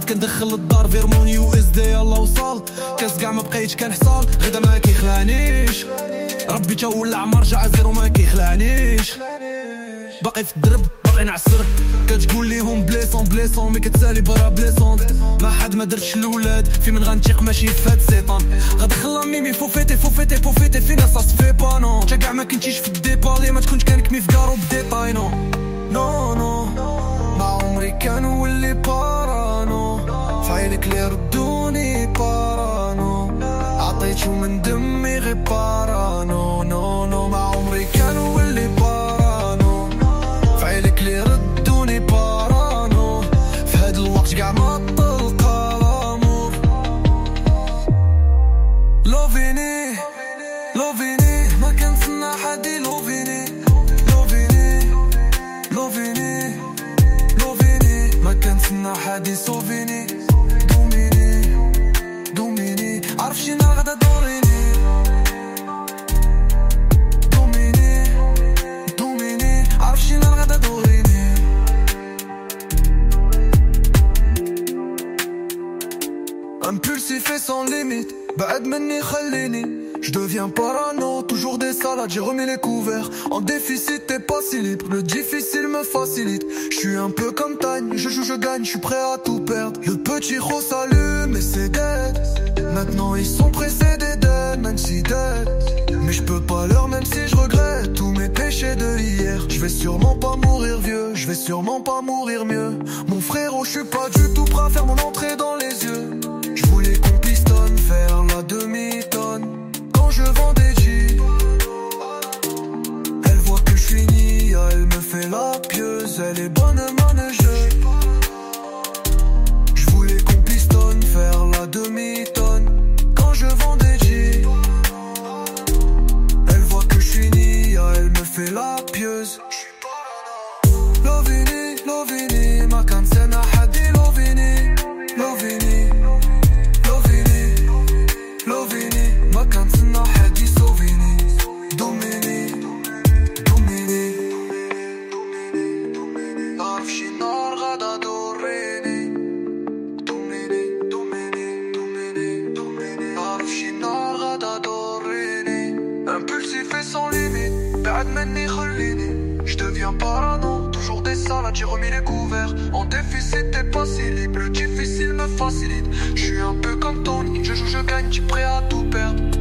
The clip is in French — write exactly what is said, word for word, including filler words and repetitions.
كندخل الدار فيرمون يو اس دي يلا وصل كاس كاع ما بقيتش كنحصل غدا ما كيخلعنيش ربي تا ولع مرجع زيرو ما كيخلعنيش باقي في الدرب باقي نعسر كتقول ليهم بليسون بليسون مي كتسالي برا بليسون ما حد ما درتش الاولاد في من غنتيق ماشي فهاد السيطان غدخل ميمي فوفيتي فوفيتي فوفيتي فينا سا سفي با نو تا كاع ما كنتيش في الديبالي ما تكونش كانك في كارو بديطاي نو نو نو ما عمري كان ولي بارانو فعيلك لي ردوني بارانو عطيتو من دمي غير بارانو نو نو ما عمري كان ولي بارانو فعيلك لي ردوني بارانو في هاد الوقت كاع ما تلقى الامور لوفيني لوفيني ما كنتسنى حد يلوفيني لوفيني لوفيني لوفيني ما كنتسنى حد يصوفيني دوميني دوميني عرف شي نهار غدا دوريني دوميني دوميني عرف شي نهار غدا دوريني Impulsif et sans limite, بعد مني خليني. Je deviens parano, toujours des salades, j'ai remis les couverts. En déficit, t'es pas si libre, le difficile me facilite. Je suis un peu comme Tagne, je joue, je gagne, je suis prêt à tout perdre. Le petit gros s'allume et c'est dead. Maintenant ils sont pressés des dead, même si dead. Mais je peux pas leur, même si je regrette tous mes péchés de hier. Je vais sûrement pas mourir vieux, je vais sûrement pas mourir mieux. Mon frérot, je suis pas du tout prêt à faire mon entrée dans les yeux. Je voulais qu'on pistonne, faire la demi-tonne. Quand je vends des jeans, elle voit que je suis nia, elle me fait la pieuse, elle est bonne manager. Je voulais qu'on pistonne, faire la demi-tonne. Quand je vends des jeans, elle voit que je suis nia, elle me fait la pieuse. Lovini, Lovini, ma cancena hadi Lovini, Lovini, Lovini, Lovini, ma cancena hadi Sovini, Domini, Domini, تعرف شي نهار غدا دوريني Domini, Domini, Domini, Domini, تعرف شي نهار غدا دوريني Impulsif et sans limite, بعد مني خليني. Je deviens parano, toujours des salades, j'ai remis les couverts. En déficit, t'es pas si libre, le difficile me facilite. Je suis un peu comme Tony, je joue, je gagne, j'suis prêt à tout perdre.